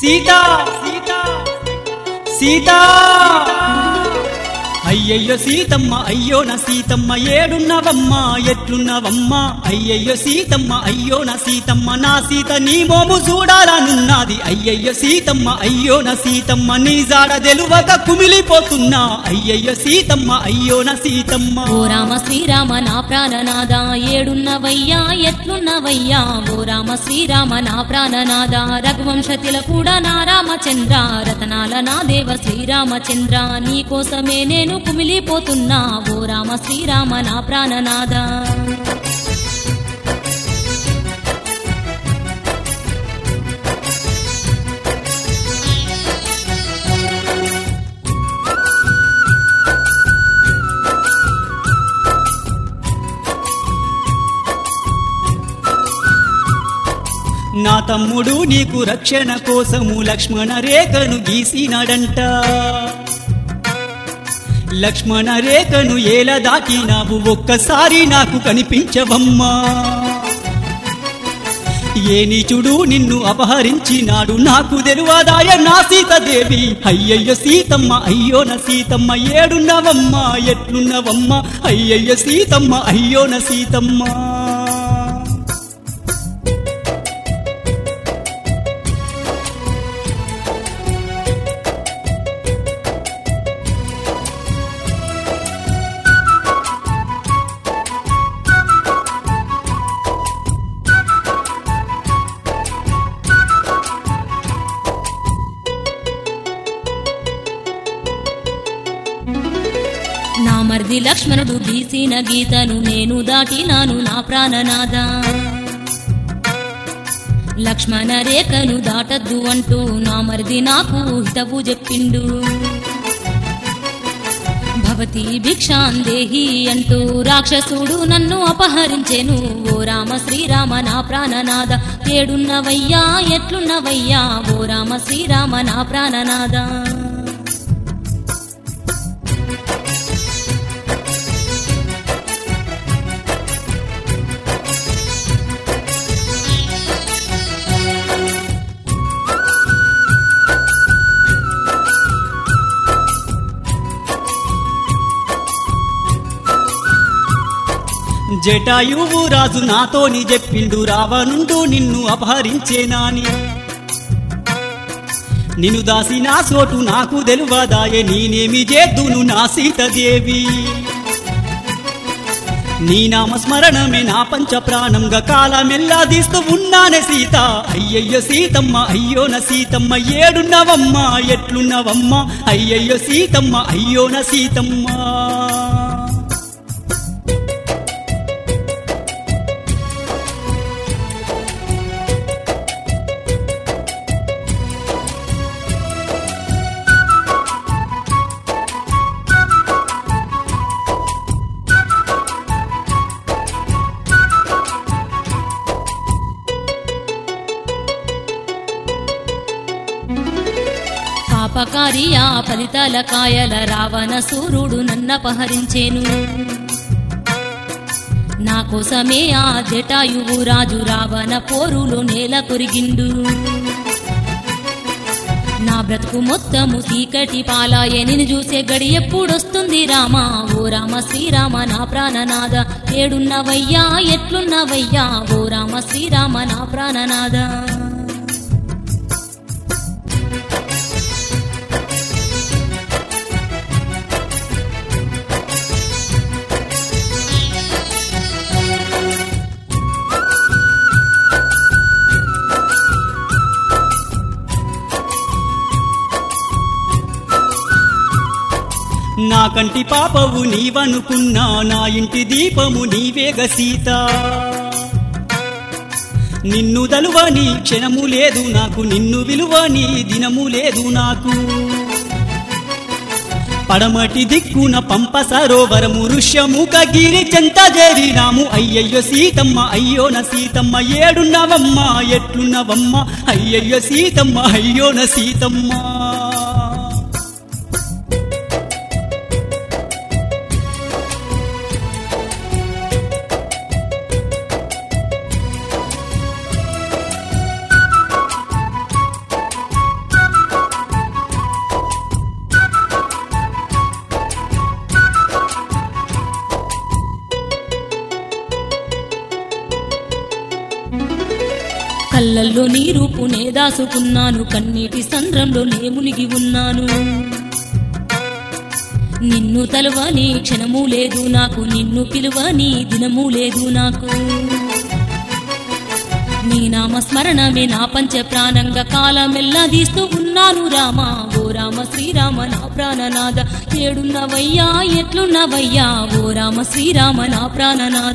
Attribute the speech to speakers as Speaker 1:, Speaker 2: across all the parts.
Speaker 1: సీతా సీతా సీతా అయ్యయ్యో సీతమ్మ అయ్యో నా సీతమ్మ ఏడున్నవమ్మ ఎట్లున్నవమ్మ అయ్యయ్యో సీతమ్మ అయ్యో నా సీతమ్మ నా సీత నీ మోము చూడాలనున్నది అయ్యయ్యో సీతమ్మ అయ్యో నా సీతమ్మ నీ జాడ తెలువక కుమిలిపోతున్నా అయ్యయ్యో సీతమ్మ అయ్యో నా సీతమ్మ
Speaker 2: ఓ రామ శ్రీరామ నా ప్రాణనాద ఏడున్నవయ్యా ఎట్లున్నవయ్యా ఓ రామ శ్రీరామ నా ప్రాణనాద రఘువంశ తిలకుడా నా రామచంద్ర రతనాల నా దేవ శ్రీరామచంద్ర నీ కోసమే నేను కుమిలిపోతున్నా ఓ రామ శ్రీరామ నా ప్రాణనాద
Speaker 1: నా తమ్ముడు నీకు రక్షణ కోసము లక్ష్మణ రేఖను గీసినాడంట లక్ష్మణ రేఖను ఏల దాటినావు ఒక్కసారి నాకు కనిపించవమ్మా ఏ నీచుడు నిన్ను అపహరించినాడు నాకు తెలువదాయ నా సీతాదేవి అయ్యయ్య సీతమ్మ అయ్యో నా సీతమ్మ ఏడున్నవమ్మ ఎట్లున్నవమ్మ అయ్యయ్య సీతమ్మ అయ్యో నా సీతమ్మ
Speaker 2: నా మర్ది లక్ష్మణుడు గీసిన గీతను నేను దాటినాను నా ప్రాణనాద లక్ష్మణ రేఖను దాటద్దు అంటూ నా మర్ది నాకు హితవు చెప్పిండు భవతి భిక్షాందేహి అంటూ రాక్షసుడు నన్ను అపహరించెను ఓ రామ శ్రీరామ నా ప్రాణనాద ఏడున్నవయ్యా ఎట్లున్నవయ్యా ఓ రామ శ్రీరామ నా ప్రాణనాద
Speaker 1: జటాయువు రాజు నాతోని చెప్పిండు రావణుండు నిన్ను అపహరించేనాని నిన్ను దాసిన చోటు నాకు తెలువదాయే నేనేమి చేద్దును నా సీతాదేవి నీ నామస్మరణమే నా పంచ ప్రాణంగా కాలమెల్లా తీస్తూ ఉన్నానే సీత అయ్యయ్యో సీతమ్మ అయ్యో నా సీతమ్మ ఏడున్నవమ్మ ఎట్లున్నవమ్మ అయ్యయ్యో సీతమ్మ అయ్యో నా సీతమ్మ
Speaker 2: పాపకారియా ఫలితాల కాయల రావణ సూర్యుడు నన్నపహరించేను నా కోసమే ఆ జటాయువు రాజు రావణ పోరులో నేల కొరిగిండు నా బ్రతుకు మొత్తము చీకటి పాలాయే నిన్ను చూసే గడి ఎప్పుడొస్తుంది రామా ఓ రామ శ్రీరామ నా ప్రాణనాద ఏడున్నవయ్యా ఎట్లున్నవయ్యా ఓ రామ శ్రీరామ నా ప్రాణనాద
Speaker 1: నా కంటి పాపవు నీవనుకున్నా నా ఇంటి దీపము నీవేగ సీత నిన్ను దలువని క్షణము లేదు నాకు నిన్ను విలువని దినము లేదు నాకు పడమటి దిక్కున పంప సరోవరము ఋష్యముఖ గిరి చెంత చేరినాము అయ్యయ్యో సీతమ్మ అయ్యో నా సీతమ్మ ఏడున్నవమ్మ ఎట్లున్నవమ్మ అయ్యయ్యో సీతమ్మ అయ్యో నా సీతమ్మ
Speaker 2: కళ్ళల్లో నీ రూపునే దాసుకున్నాను, కన్నీటి సంద్రంలో నే మునిగి ఉన్నాను. నిన్ను తలువని క్షణము లేదు నాకు, నిన్ను పిలువని దినము లేదు నాకు. నీ నామస్మరణమే నా పంచ ప్రాణంగా కాలమెల్లా తీస్తూ ఉన్నాను రామా. ఓ రామ శ్రీరామ నా ప్రాణనాథ, ఏడున్నవయ్యా ఎట్లున్నవయ్యా, ఓ రామ శ్రీరామ నా ప్రాణనాథ.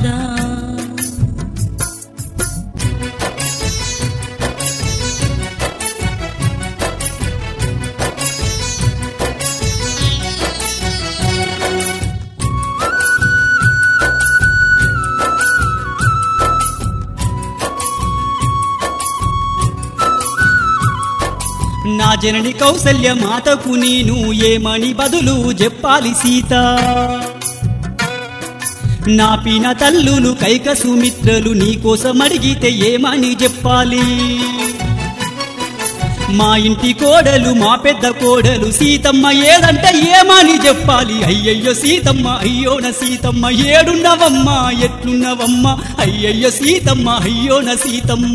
Speaker 1: నా జనని కౌసల్య మాతకు నేను ఏమని బదులు చెప్పాలి సీత. నా పిన తల్లులు కైక సుమిత్రలు నీకోసం అడిగితే ఏమని చెప్పాలి. మా ఇంటి కోడలు మా పెద్ద కోడలు సీతమ్మ ఏదంటే ఏమని చెప్పాలి. అయ్యయ్యో సీతమ్మ అయ్యోన సీతమ్మ ఏడున్నవమ్మ ఎట్లున్నవమ్మ, అయ్యయ్యో సీతమ్మ అయ్యోన సీతమ్మ.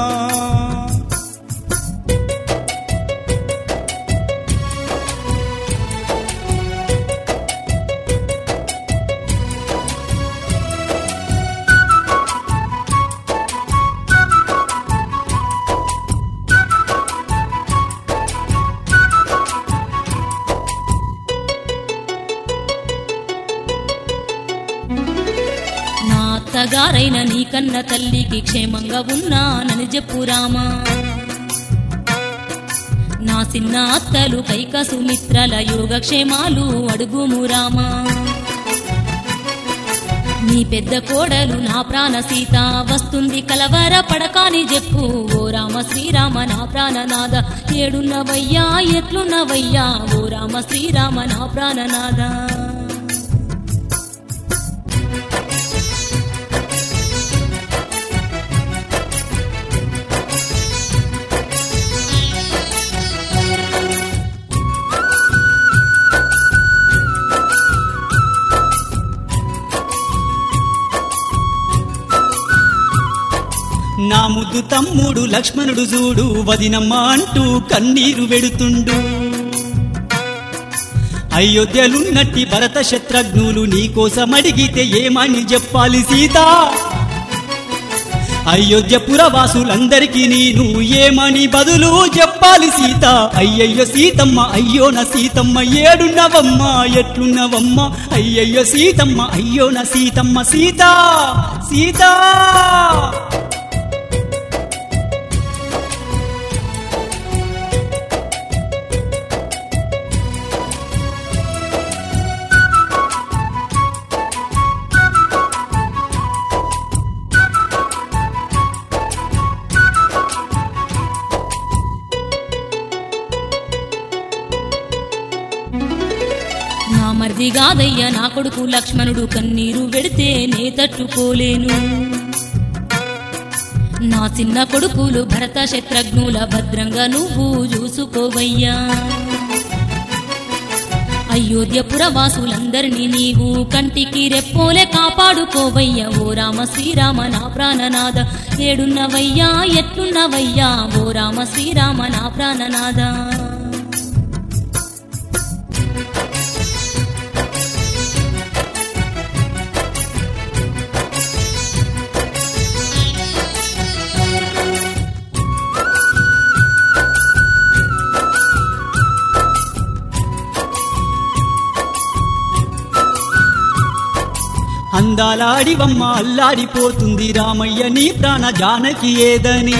Speaker 2: అత్తగారైన నీ కన్న తల్లికి క్షేమంగా ఉన్నానని చెప్పు రామా. నా చిన్న అత్తలు కైక సుమిత్రల యోగక్షేమాలు అడుగుము రామా. నీ పెద్ద కోడలు నా ప్రాణ సీత వస్తుంది కలవర పడకాని చెప్పు. ఓ రామ శ్రీరామ నా ప్రాణనాథ, ఏడున్నవయ్యా ఎట్లున్నవయ్యా, ఓ రామ శ్రీరామ నా ప్రాణనాథ.
Speaker 1: నా ముద్దు తమ్ముడు లక్ష్మణుడు చూడు వదినమ్మ అంటూ కన్నీరు వెడుతుండు. అయోధ్యలున్నట్టి భరత శత్రుఘ్నులు నీకోసం అడిగితే ఏమని చెప్పాలి సీత. అయోధ్యపురవాసులందరికీ నేను ఏమని బదులు చెప్పాలి సీత. అయ్యయ్యో సీతమ్మ అయ్యోన సీతమ్మ ఏడున్నవమ్మ ఎట్లున్నవమ్మ, అయ్యయ్యో సీతమ్మ అయ్యోన సీతమ్మ. సీత సీత
Speaker 2: నా మర్ది గాదయ్య నా కొడుకు లక్ష్మణుడు కన్నీరు వెడితే నే తట్టుకోలేను. నా చిన్న కొడుకులు భరత శత్రుఘ్నుల భద్రంగా నువ్వు చూసుకోవయ్యా. అయోధ్యపురవాసులందరినీ నీవు కంటికి రెప్పోలే కాపాడుకోవయ్యా. ఓ రామ శ్రీరామ నా ప్రాణనాథ, ఏడున్నవయ్యా ఎట్లున్నవయ్యా, ఓ రామ శ్రీరామ నా ప్రాణనాథ.
Speaker 1: అందాలాడివమ్మ అల్లాడిపోతుంది రామయ్య నీ ప్రాణ జానకి ఏదని.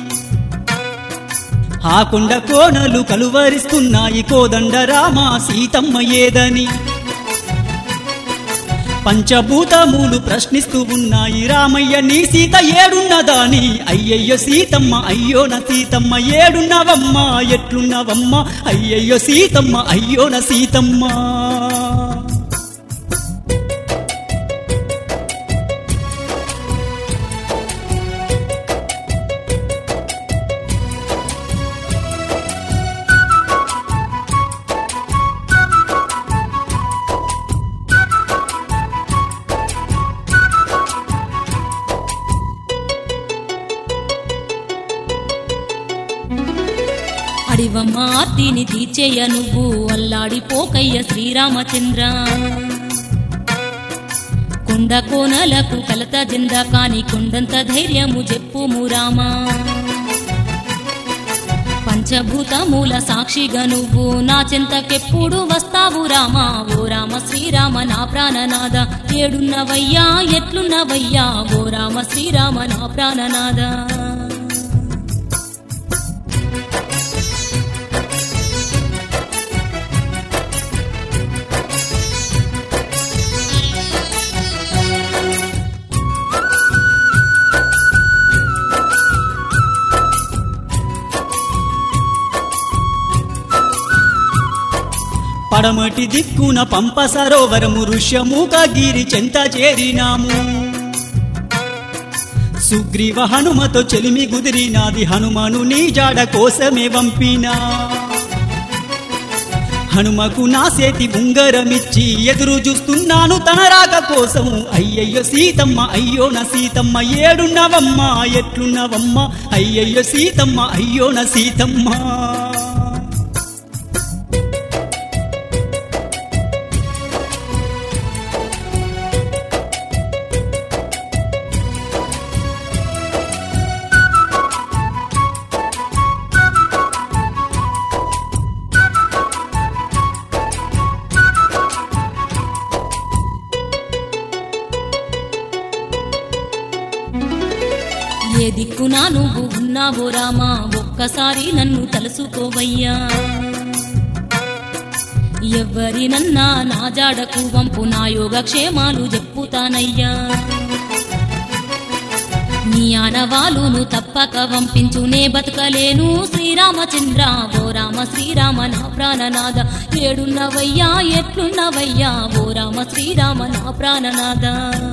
Speaker 1: ఆ కొండ కోనలు కలువరిస్తున్నాయి కోదండ రామ సీతమ్మ ఏదని. పంచభూతములు ప్రశ్నిస్తూ ఉన్నాయి రామయ్య నీ సీత ఏడున్నదాని. అయ్యయ్యో సీతమ్మ అయ్యోన సీతమ్మ ఏడున్నవమ్మ ఎట్లున్నవమ్మ, అయ్యయ్యో సీతమ్మ అయ్యోన సీతమ్మ.
Speaker 2: అడివమ్మ ఆర్తిని తీర్చేయ నువ్వు అల్లాడిపోకయ్య శ్రీరామచంద్ర కొండ కోనలకు కలత జెంద కాని కొండంత ధైర్యము చెప్పుము రామా పంచభూతమూల సాక్షిగా నువ్వు నా చెంతకెప్పుడు వస్తావు రామా ఓ రామ శ్రీరామ నా ప్రాణనాద ఏడున్నవయ్యా ఎట్లున్నవయ్యా ఓ రామ శ్రీరామ నా ప్రాణనాద
Speaker 1: పడమటి దిక్కున పంప సరోవరము ఋష్యమూకగిరి చెంత చేరినాము సుగ్రీవ హనుమతో చెలిమి కుదిరినాది హనుమను నీ జాడ కోసమే పంపినా హనుమకు నా చేతి ఉంగరమిచ్చి ఎదురు చూస్తున్నాను తన రాక కోసము అయ్యయ్యో సీతమ్మ అయ్యో నా సీతమ్మ ఏడున్నవమ్మ ఎట్లున్నవమ్మ అయ్యయ్యో సీతమ్మ అయ్యో నా సీతమ్మ
Speaker 2: ఏ దిక్కునా నువ్వు ఉన్నావో రామా ఒక్కసారి నన్ను తలుసుకోవయ్యా ఎవ్వరినన్నా నా జాడకు వంపు నా యోగక్షేమాలు చెప్పుతానయ్యా నీ ఆనవాలును తప్పక వంపించు నే బతకలేను శ్రీరామచంద్ర ఓ రామ శ్రీరామ నా ప్రాణనాద ఏడున్నవయ్యా ఎట్లున్నవయ్యా ఓ రామ శ్రీరామ నా ప్రాణనాద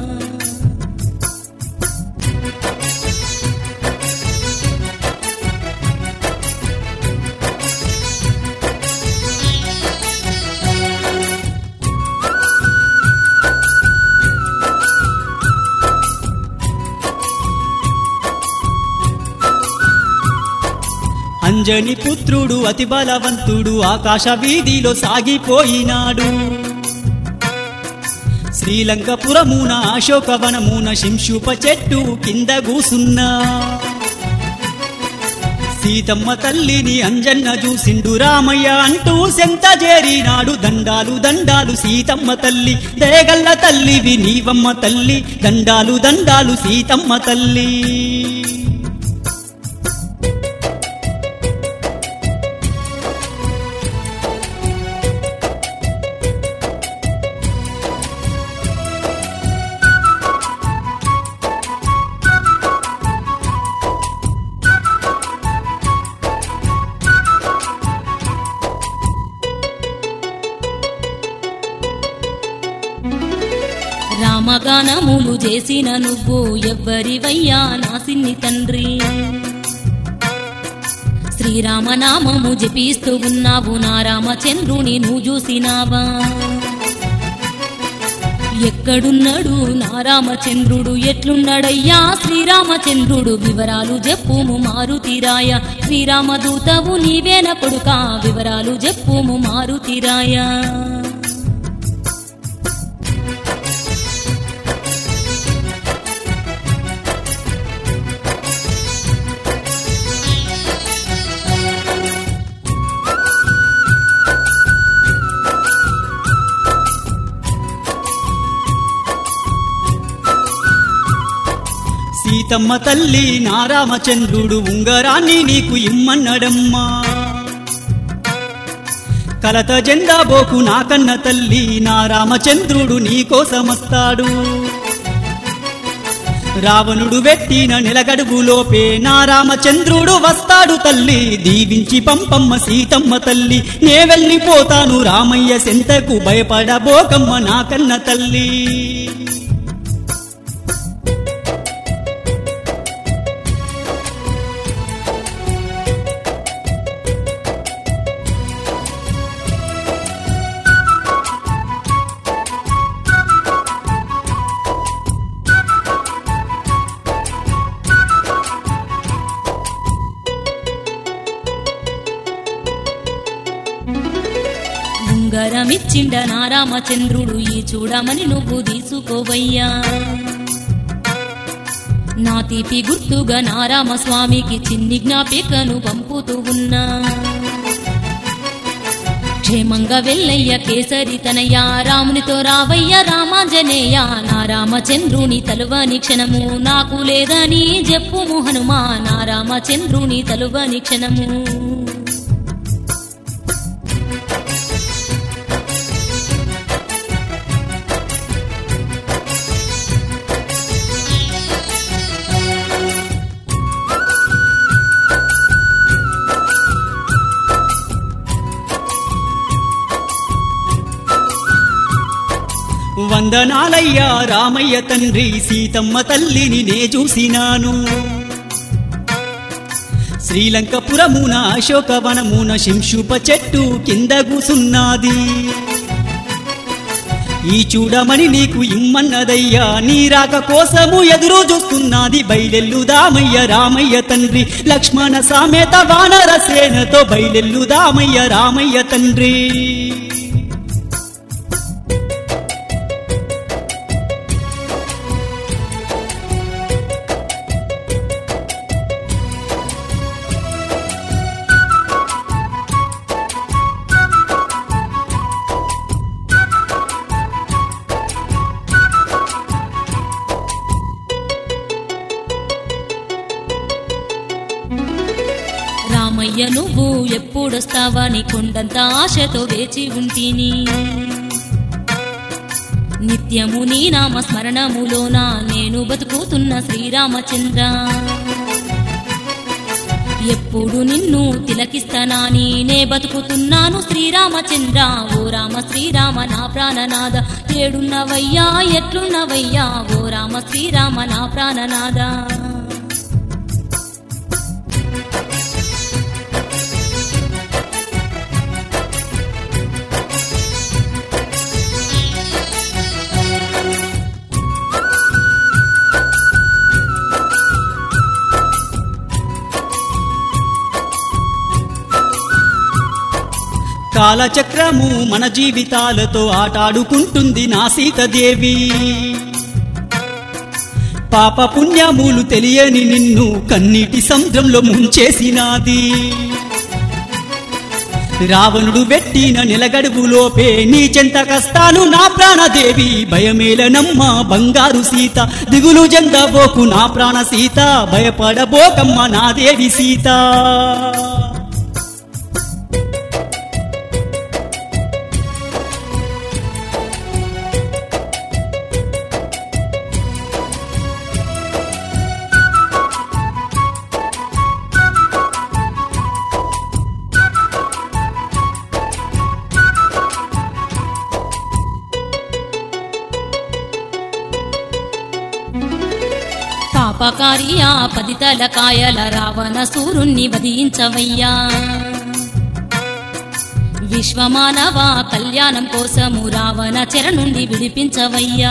Speaker 1: అంజని పుత్రుడు అతి బలవంతుడు ఆకాశ వీధిలో సాగిపోయినాడు శ్రీలంకపురమున అశోకవనమున శింశుప చెట్టు కింద కూసున్నా సీతమ్మ తల్లిని అంజన్న చూసిండు రామయ్య అంటూ సెంత చేరినాడు దండాలు దండాలు సీతమ్మ తల్లి దయగల్ల తల్లివి నీవమ్మ తల్లి దండాలు దండాలు సీతమ్మ తల్లి
Speaker 2: రామగానములు చేసిన నువ్వు ఎవ్వరివయ్యా నా సిన్ని తండ్రి శ్రీరామనామము జపిస్తూ ఉన్నావు నా రామచంద్రుని నువ్వు చూసినావా ఎక్కడున్నాడు నా రామచంద్రుడు ఎట్లున్నాడయ్యా శ్రీరామచంద్రుడు వివరాలు చెప్పుము మారుతిరాయ శ్రీరామదూతవు నీవేన కొడుకా వివరాలు చెప్పుము మారుతిరాయ
Speaker 1: సీతమ్మ తల్లి నా రామచంద్రుడు ఉంగరాన్ని నీకు ఇమ్మన్నడమ్మా కలత జెండాబోకు నా కన్న తల్లి నా రామచంద్రుడు నీకోసమస్తాడు రావణుడు వెట్టిన నెలగడుగులోపే నా రామచంద్రుడు వస్తాడు తల్లి దీవించి పంపమ్మ సీతమ్మ తల్లి నే వెళ్ళిపోతాను రామయ్య సెంతకు భయపడబోకమ్మ నా కన్న తల్లి
Speaker 2: వరమిచ్చిండ నా రామచంద్రుడు ఈ చూడమని నువ్వు తీసుకోవయ్యా నా తీపి గుర్తుగా నా రామస్వామికి చిన్ని జ్ఞాపికను పంపుతూ ఉన్నా క్షేమంగా వెళ్ళయ్య కేసరి తనయ్య రామునితో రావయ్య రామాంజనేయ నా రామచంద్రుని తలువని క్షణము నాకు లేదని చెప్పుము హనుమా నా రామచంద్రుని తలువని క్షణము
Speaker 1: వందనాలయ్యా రామయ్య తండ్రి సీతమ్మ తల్లిని నే చూసినాను శ్రీలంకపురమున అశోకవనమున శంషుప చెట్టు కింద కూసున్నది ఈ చూడమని నీకు ఇమ్మన్నదయ్యా నీ రాక కోసము ఎదురు చూస్తున్నది బయలెల్లుదామయ్య రామయ్య తండ్రి లక్ష్మణ సామేత వానర సేనతో బయలెల్లుదామయ్య రామయ్య తండ్రి
Speaker 2: రామయ్య నువ్వు ఎప్పుడొస్తావని కొండంత ఆశతో వేచి ఉంటిని నిత్యము నీ నామ స్మరణములోన నేను బతుకుతున్న శ్రీరామచంద్ర ఎప్పుడు నిన్ను తిలకిస్తానాని నే బతుకుతున్నాను శ్రీరామచంద్ర ఓ రామ శ్రీరామ నా ప్రాణనాథ ఏడున్నవయ్యా ఎట్లున్నవయ్యా ఓ రామ శ్రీరామ నా ప్రాణనాథ
Speaker 1: కాలచక్రము మన జీవితాలతో ఆటాడుకుంటుంది నా సీతదేవి పాప పుణ్యములు తెలియని నిన్ను కన్నీటి సముద్రంలో ముంచేసినాది రావణుడు పెట్టిన నెలగడువులోపే నీ చెంత కస్తాను నా ప్రాణదేవి భయమేలనమ్మ బంగారు సీత దిగులు జందబోకు నా ప్రాణ సీత భయపడబోకమ్మ నా దేవి సీత
Speaker 2: పాపకారియా పదితల కాయల రావణ సూరుణ్ణి వధించవయ్యా విశ్వమానవ కళ్యాణం కోసము రావణ చెర నుండి విడిపించవయ్యా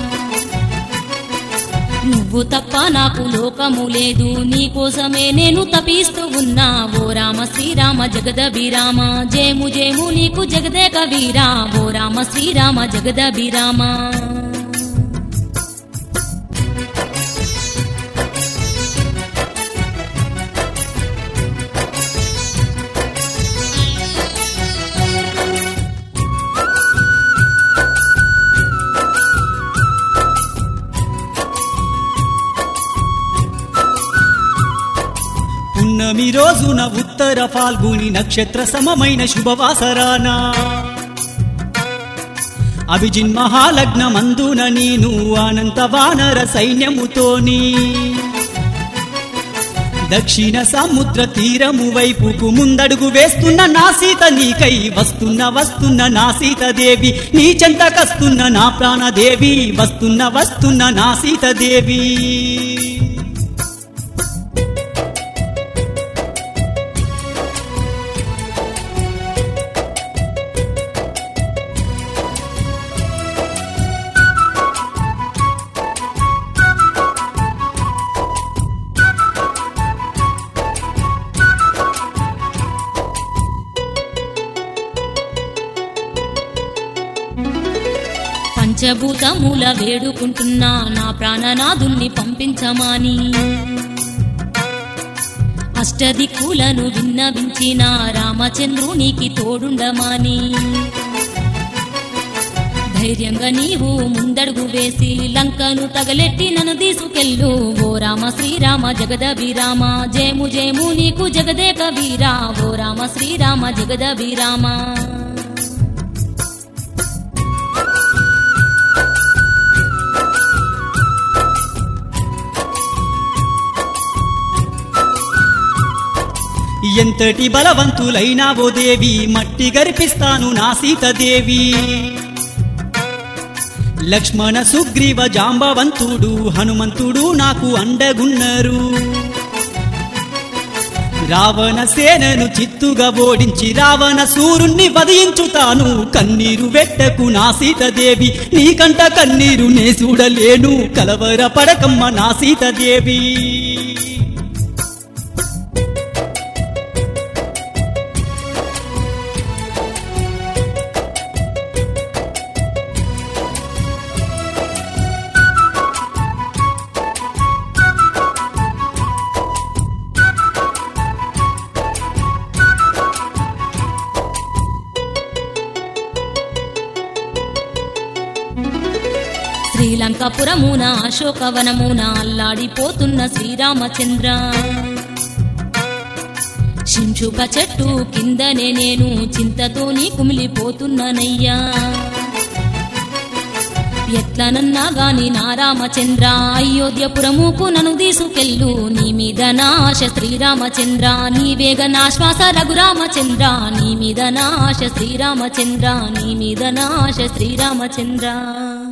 Speaker 2: నువ్వు తప్ప నాకు లోకము లేదు నీకోసమే నేను తపిస్తూ ఉన్నా ఓ రామ శ్రీరామ జగదభిరామ జేము జేము నీకు జగదేక వీరా ఓ రామ శ్రీరామ జగదభిరామ
Speaker 1: పున్నమి రోజున ఉత్తర ఫాల్గుని నక్షత్ర సమమైన శుభవాసరాన అభిజిన్ మహాలగ్నమందున నేను అనంత వానర సైన్యముతోని దక్షిణ సముద్ర తీరము వైపుకు ముందడుగు వేస్తున్న నా సీత నీకై వస్తున్న నా సీతదేవి నీ చెంతకస్తున్న నా ప్రాణదేవి వస్తున్న నా సీతదేవి
Speaker 2: పంచభూతముల వేడుకుంటున్నా నా ప్రాణనాథుణ్ణి పంపించమాని అష్టదిక్కులను విన్నవించిన రామచంద్రునికి తోడుండమాని ధైర్యంగా నీవు ముందడుగు వేసి లంకను తగలెట్టి నన్ను తీసుకెళ్ళు ఓ రామ శ్రీరామ జగదభిరామ జయము జయము నీకు జగదేక వీరా ఓ రామ శ్రీరామ జగదభిరామ
Speaker 1: ఎంతటి బలవంతులైనావో దేవి మట్టి గరిపిస్తాను నా సీతదేవి లక్ష్మణ సుగ్రీవ జాంబవంతుడు హనుమంతుడు నాకు అండగున్నారు రావణ సేనను చిత్తుగా ఓడించి రావణ సూరుణ్ణి వధించుతాను కన్నీరు వెట్టకు నా సీతదేవి నీకంట కన్నీరు నే చూడలేను కలవర పడకమ్మ నా సీతదేవి
Speaker 2: శ్రీలంకపురమున అశోకవనమున అల్లాడిపోతున్న శ్రీరామచంద్ర శింశుక చెట్టు కిందనే నేను చింతతోని కుమిలిపోతున్నానయ్యా ఎట్లనన్నా గాని నా రామచంద్ర అయోధ్యపురముకు నన్ను తీసుకెళ్ళు నీ మీద నా ఆశ శ్రీరామచంద్ర నీవేగ నా శ్వాస రఘురామచంద్ర నీ మీద నా ఆశ శ్రీరామచంద్ర నీ మీద నా ఆశ శ్రీరామచంద్ర